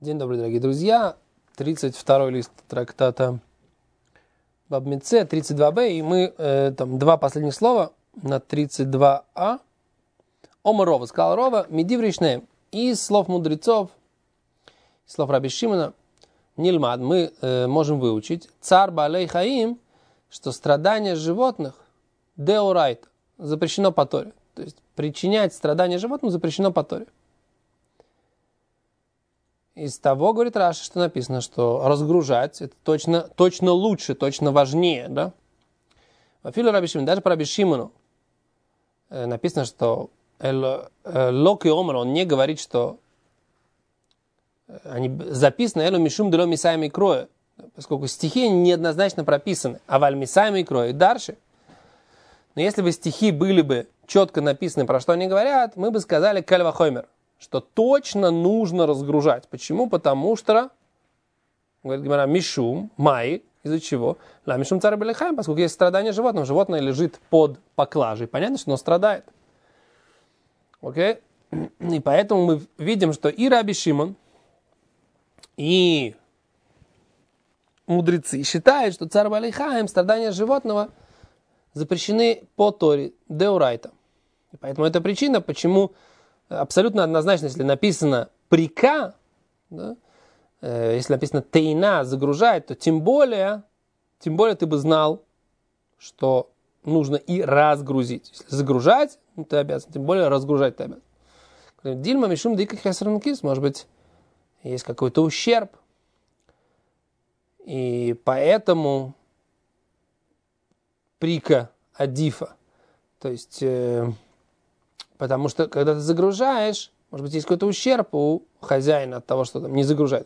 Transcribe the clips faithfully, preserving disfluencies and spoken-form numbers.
День добрый, дорогие друзья. тридцать второй лист трактата Баб Меце, тридцать два бэ, и мы, э, там, два последних слова на тридцать два а. Омар Рова, сказал Рова, медиври шнеем. Из слов мудрецов, из слов Раби Шимона, нильмад, мы э, можем выучить, цар балей хаим, что страдания животных, деорайт, запрещено по Торе. То есть причинять страдания животным запрещено по Торе. Из того, говорит Раши, что написано, что разгружать это точно, точно лучше, точно важнее, да? Афилу Раби Шимон, даже по Раби Шимону э, написано, что Лок и Омар, он не говорит, что они записаны Элу Мишум Дело Мисаем и Кроя, поскольку стихи неоднозначно прописаны, а Валь Мисаем и Кроя и дальше. Но если бы стихи были бы четко написаны, про что они говорят, мы бы сказали Кальва Хоймер, что точно нужно разгружать. Почему? Потому что, говорит Гемара, Мишум, Май, из-за чего? Ла Мишум царь Белихаем, поскольку есть страдание животного, животное лежит под поклажей. Понятно, что оно страдает. Окей? И поэтому мы видим, что и Раби Шимон, и мудрецы считают, что царь Белихаем, страдания животного запрещены по Торе, деорайта. И поэтому это причина, почему абсолютно однозначно, если написано прика, да, э, если написано тейна, загружать, то тем более, тем более ты бы знал, что нужно и разгрузить. Если загружать, ну, ты обязан, тем более разгружать ты обязан. Дильма мишум диких хасранкис, может быть, есть какой-то ущерб. И поэтому прика адифа, то есть... Э, Потому что, когда ты загружаешь, может быть, есть какой-то ущерб у хозяина от того, что там не загружает.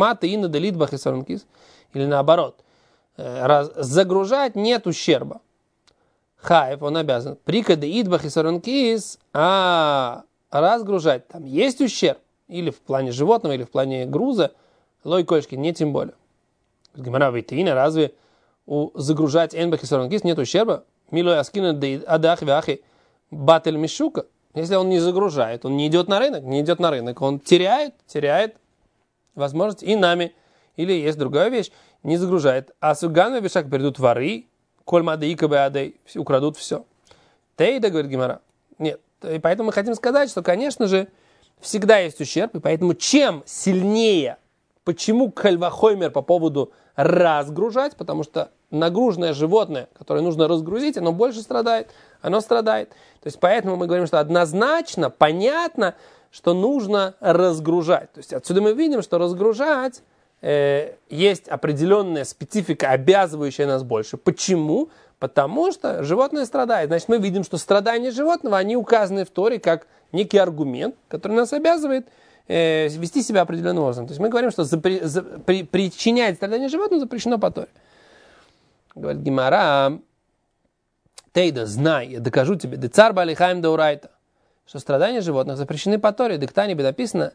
Или наоборот. Раз загружать нет ущерба. Хаев, он обязан. Прикады идбах и саранкис, а разгружать там есть ущерб. Или в плане животного, или в плане груза. Лой кольшки, не тем более. Гемара витина, разве у загружать энбах и саранкис нет ущерба? Милой аскина адах вяхи батель мишука. Если он не загружает, он не идет на рынок, не идет на рынок, он теряет, теряет возможность и нами. Или есть другая вещь, не загружает. А суганве бешак придут воры, коль мады икабе адей, украдут все. Тейда, говорит Гемара. Нет. И поэтому мы хотим сказать, что, конечно же, всегда есть ущерб, и поэтому чем сильнее, почему кальвахоймер по поводу разгружать, потому что нагруженное животное, которое нужно разгрузить, оно больше страдает, оно страдает. То есть поэтому мы говорим, что однозначно, понятно, что нужно разгружать. То есть отсюда мы видим, что разгружать э, есть определенная специфика, обязывающая нас больше. Почему? Потому что животное страдает. Значит, мы видим, что страдания животного, они указаны в Торе как некий аргумент, который нас обязывает э, вести себя определенным образом. То есть мы говорим, что запри, за, при, причинять страдания животного запрещено по Торе. Говорит Гемара, Тейда, знай, я докажу тебе, де цар балихаем деорайта, что страдания животных запрещены по Торе. Дектане бы написано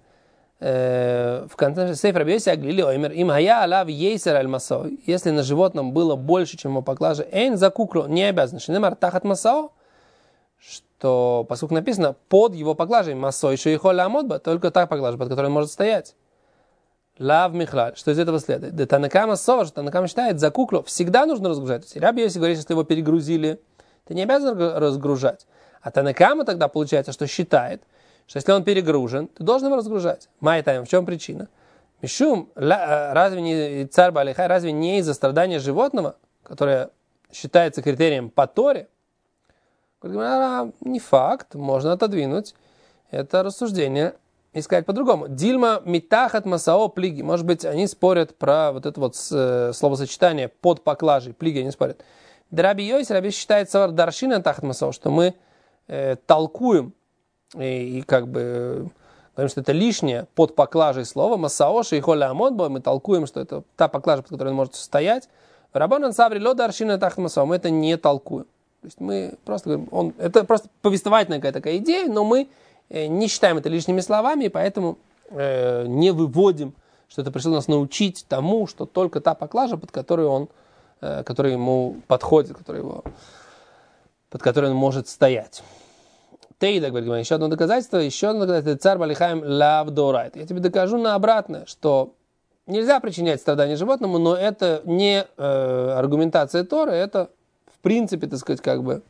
э, в конце сейф Раби Йоси аглили оймер, им хая алав ейсер аль масо, если на животном было больше, чем его поклаже, эйн закукло, не обязан, шинемар тахат масо, что, поскольку написано, под его поклажей масо, еще и холя амодба, только та поклажа, под которой он может стоять. Лав михлаль. Что из этого следует? Да танакама сова, что танакама считает, за куклу всегда нужно разгружать. Раби Йоси говорит, если его перегрузили, ты не обязан разгружать. А танакама тогда получается, что считает, что если он перегружен, ты должен его разгружать. Майтайм, в чем причина? Мишум, разве не царь Балихай, разве не из-за страдания животного, которое считается критерием по Торе? Говорит, не факт, можно отодвинуть это рассуждение и сказать по-другому. Дильма митахат масао плиги. Может быть, они спорят про вот это вот э, словосочетание под поклажей. Плиги они спорят. Раби Йоси, Раби считает савар даршина тахат масао, что мы э, толкуем и, и как бы э, говорим, что это лишнее под поклажей слово. Масао ши и холя амодбо. Мы толкуем, что это та поклажа, под которой он может стоять. Рабонан саври ло даршина тахат масао. Мы это не толкуем. То есть мы просто говорим, он, это просто повествовательная какая-то такая идея, но мы не считаем это лишними словами, и поэтому э, не выводим, что это пришло нас научить тому, что только та поклажа, под которой он, э, которая ему подходит, который его, под которой он может стоять. Тейда, говорит, еще одно доказательство, еще одно доказательство, царь Балихаем лав дорайт. Я тебе докажу на обратное, что нельзя причинять страдания животному, но это не э, аргументация Торы, это в принципе, так сказать, как бы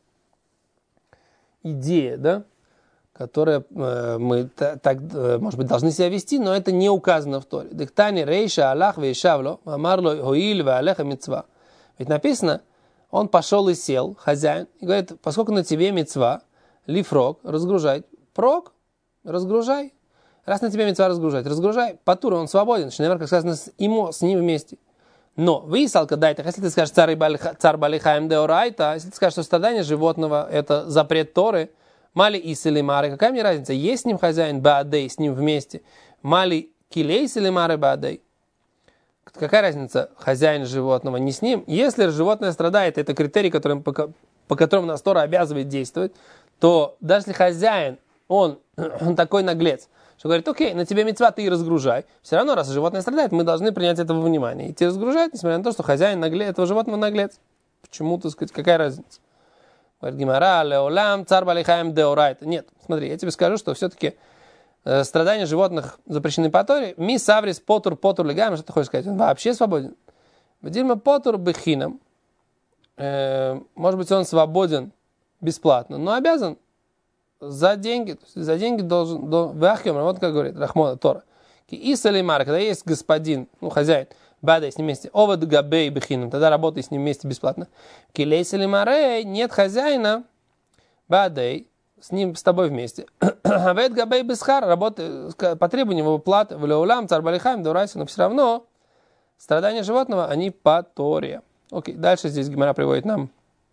идея, да, которая э, мы та, так, э, может быть, должны себя вести, но это не указано в Торе. Дыктани рейша аллах вейшавло, амарло хоиль веалеха мицва. Ведь написано, он пошел и сел, хозяин, и говорит, поскольку на тебе мицва, лифрог, разгружай. Прог, разгружай. Раз на тебе мицва разгружать, разгружай. Патура, он свободен. Шнемар, как сказано, с имо, с ним вместе. Но, вы, салка дайте, если ты скажешь царь Балихаем деорайта, если ты скажешь, что страдание животного это запрет Торы, мали исили мары, какая мне разница, есть с ним хозяин баадей, с ним вместе, мали килейс или мары баадей. Какая разница, хозяин животного не с ним? Если животное страдает, это критерий, который, по, по которому нас Тора обязывает действовать, то даже если хозяин, он, он такой наглец, что говорит, окей, на тебе мицва, ты и разгружай. Все равно, раз животное страдает, мы должны принять это во внимание. И идти разгружать, несмотря на то, что хозяин наглец, этого животного наглец. Почему, так сказать, какая разница? Говорит Гемара, леолам, царь Балихаем деорайта. Нет, смотри, я тебе скажу, что все-таки э, страдания животных запрещены по Торе. Ми саврис потур потур легами, что ты хочешь сказать? Он вообще свободен. Вадима потур бехинам. Э, может быть, он свободен бесплатно, но обязан за деньги, то есть за деньги должен, до, вот как говорит Рахмона Тора. И салимар, когда есть господин, ну, хозяин, бадай с ним вместе, овад габей бехинам, тогда работай с ним вместе бесплатно. Килей салимарей, нет хозяина, бадай, с ним, с тобой вместе. Авед габей бесхар, работай, по требованию его платы, в леулам, царь Балихаем, дурайся, но все равно страдания животного, они по Торе. Окей, дальше здесь Гемара приводит нам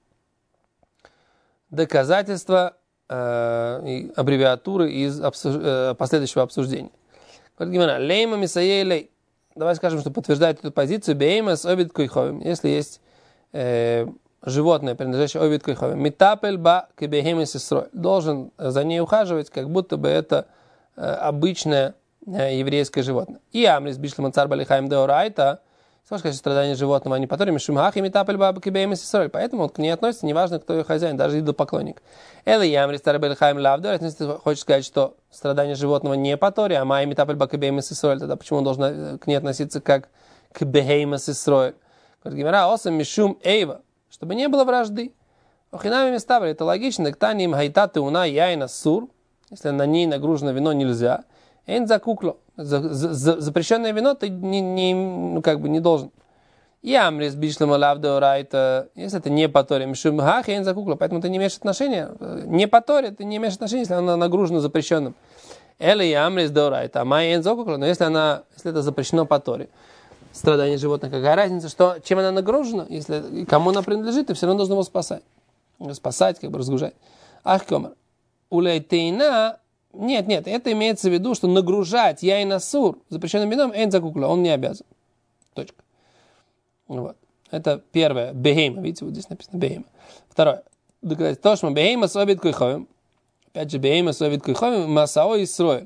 доказательства и аббревиатуры из обсуж... последующего обсуждения. Лейма мисаей лей. Давай скажем, что подтверждает эту позицию. Бейма с обид койховим. Если есть э, животное, принадлежащее обид койховим. Митапель ба кебехеми сестрой. Должен за ней ухаживать, как будто бы это э, обычное э, еврейское животное. И амрис бишлема царь Балихаем деорайта. Слушай, что страдания животного, они по Торе, мишумах и митапель ба кебехеми сестрой. Поэтому он к ней относится, неважно, кто ее хозяин, даже идолопоклонник. Элли ямрис царь Балихаем лавдор. Если ты хочешь сказать, что страдания животного не по Торе, а май митапель ба кебехеми сестрой, тогда почему он должен к ней относиться как к бехеми сестрой? Говорит Гемара, осам мишум эйва, чтобы не было вражды. Охинами меставли, это логично. Ктани им хайта теуна яйна сур, если на ней нагружено вино, нельзя. Эйн закукло. Запрещенное вино ты не, не, ну, как бы не должен. И амрис бишлема лавда орайта, если это не по Торе, мишум хах эйн закукло, поэтому ты не имеешь отношения. Не по Торе, ты не имеешь отношения, если она нагружена запрещенным. Эли и амрис деорайта, а май эйн закукло, но если она, если это запрещено по Торе, страдание животных, какая разница, что, чем она нагружена, если кому она принадлежит, ты все равно должен его спасать. Спасать, как бы разгружать. Ах, комар. Улейтейна. Нет, нет, это имеется в виду, что нагружать яйна сур запрещенным вином, эйн закукла, он не обязан. Точка. Вот. Это первое. Бехейма. Видите, вот здесь написано бехейма. Второе. Доказательство. Тошма бехейма с обид койховим. Опять же, бехейма с обид койховим. Масао и строил.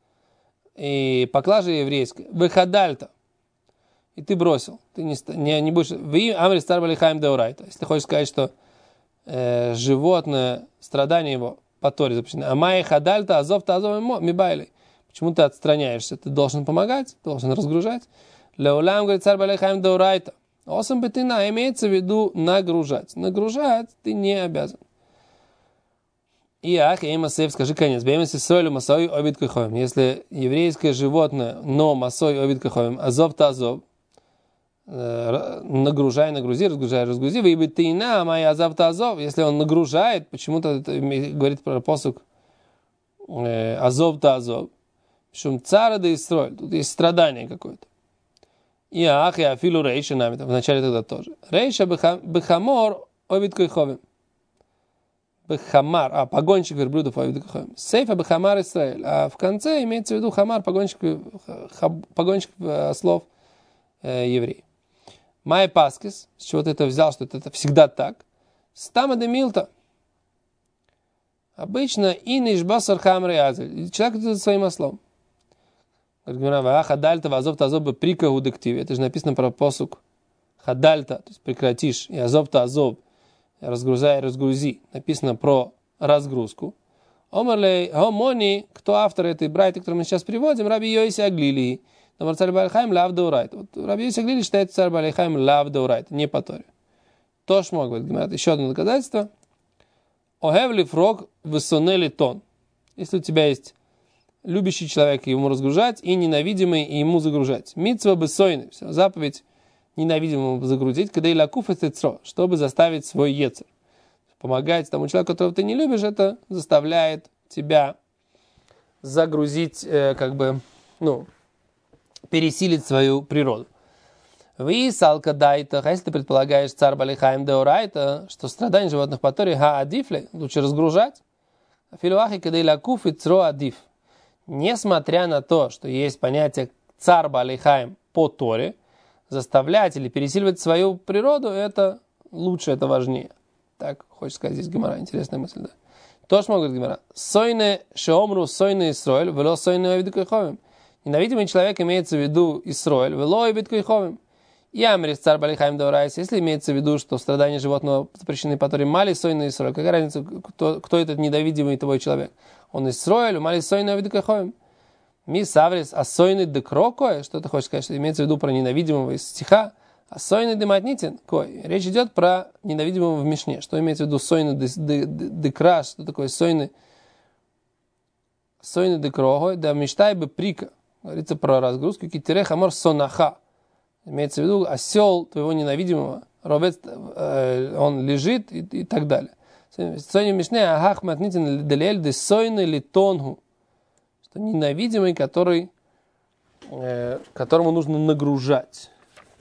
И поклажа еврейская. Выходальта. И ты бросил. Ты не, не, не будешь... Вы амри стар Балихаем деорайта. Если ты хочешь сказать, что э, животное, страдание его по Торе запрещено. Амай хадальта, азов та азов мибайли. Почему ты отстраняешься? Ты должен помогать, должен разгружать. Леулам, говорит царь Балихаем деорайта. Осам бетина, имеется в виду нагружать. Нагружать ты не обязан. И ах, эймасев, скажи конец. Беймаси сойлю масой обид каховим. Если еврейское животное, но масой обид каховим, азов та азов, нагружай, нагрузи, разгружай, разгрузи, выебет ты на моя азавта азов. Если он нагружает, почему-то это говорит про посук азов-та азов. Шум цара да и строил. Тут есть страдание какое-то. И ах, и афилу рейша нами, вначале тогда тоже. Рейша бехамор обид койховим. Бехамар, а погонщик верблюдов обид койховим. Сейфа бехамар Исраэль. А в конце имеется в виду хамар, погонщик, погонщик слов еврей. Май паскис, с чего ты это взял, что это, это всегда так. Стама де милта. Обычно иниш басар хамрей азель. Человек идет своим ослом. Хадальта вазов тазов бы прика удективе. Это же написано про посук. Хадальта, то есть прекратишь. И азов тазов, разгрузай, разгрузи. Написано про разгрузку. Омарлей, Гомони, кто автор этой брайты, которую мы сейчас приводим, Раби Йоси Аглили. Но царь Балихайм лав деурайт. Вот Раби Йоси Аглили считает царь Балихайм лав деурайт, не по Торе. Тош мог быть, говорят, еще одно доказательство. Огевли фрог высунели тон. Если у тебя есть любящий человек, ему разгружать, и ненавидимый, и ему загружать. Митцва бесойны. Заповедь ненавидимому загрузить, когда и лакуф и чтобы заставить свой ецер. Помогать тому человеку, которого ты не любишь, это заставляет тебя загрузить, э, как бы, ну, пересилить свою природу. Вы салка дайта, а если ты предполагаешь царь Балихайм деорайта, что страдания животных по Торе ха адифле, лучше разгружать. Филуахи кадей лакуф и цро адиф. Несмотря на то, что есть понятие царь Балихайм по Торе, заставлять или пересиливать свою природу, это лучше, это важнее. Так, хочешь сказать здесь Гемара, интересная мысль, да? Тоже могут Гемара. Сойне шеомру сойне Исроэль, вело сойне овид койховим. Ненавидимый человек имеется в виду Исроэль, вело овид койховим. И амрис царь Балихайм деорайс, если имеется в виду, что страдания животного запрещены по Торе, мали сойне Исроэль. Какая разница, кто, кто этот недовидимый твой человек? Он Исроэль, мали сойне овид койховим. Ми саврис асойны декрокой, что ты хочешь сказать, что имеется в виду про ненавидимого из стиха, асойны дематнитин, кой. Речь идет про ненавидимого в Мишне. Что имеется в виду сойны декра, что такое сойны сойны декрогой, да мечтай бы прика. Говорится про разгрузку, китере хамор сонаха. Имеется в виду осел твоего ненавидимого, робец, э, он лежит и, и так далее. Сойны Мишне, ахах матнитин делель де сойны литонгу. Что ненавидимый, который, э, которому нужно нагружать.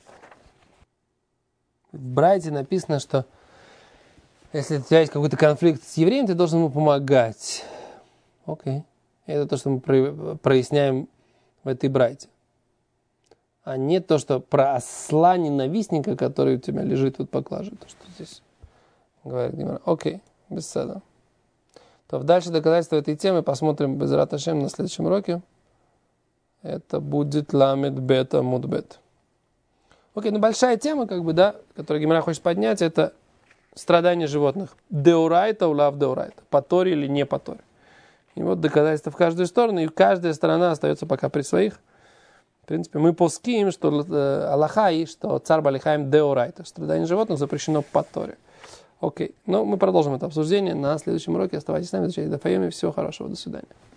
В Брайте написано, что если у тебя есть какой-то конфликт с евреем, ты должен ему помогать. Окей. Это то, что мы проясняем в этой Брайте. А не то, что про осла ненавистника, который у тебя лежит вот поклаже. То, что здесь говорит Гемара. Окей, без сада. То дальше доказательства этой темы посмотрим без Рат Ашем на следующем уроке. Это будет ламед бета мудбет. Окей, ну большая тема, как бы, да, которую Гемара хочет поднять, это страдания животных. Деурайта, улав деурайта. По Торе или не по Торе. И вот доказательства в каждую сторону, и каждая сторона остается пока при своих. В принципе, мы поским, что э, Аллаха и что царь Балихайм деурайта. Страдание животных запрещено по Торе. Окей, ну мы продолжим это обсуждение на следующем уроке. Оставайтесь с нами, изучайте Дафайоми. Всего хорошего, до свидания.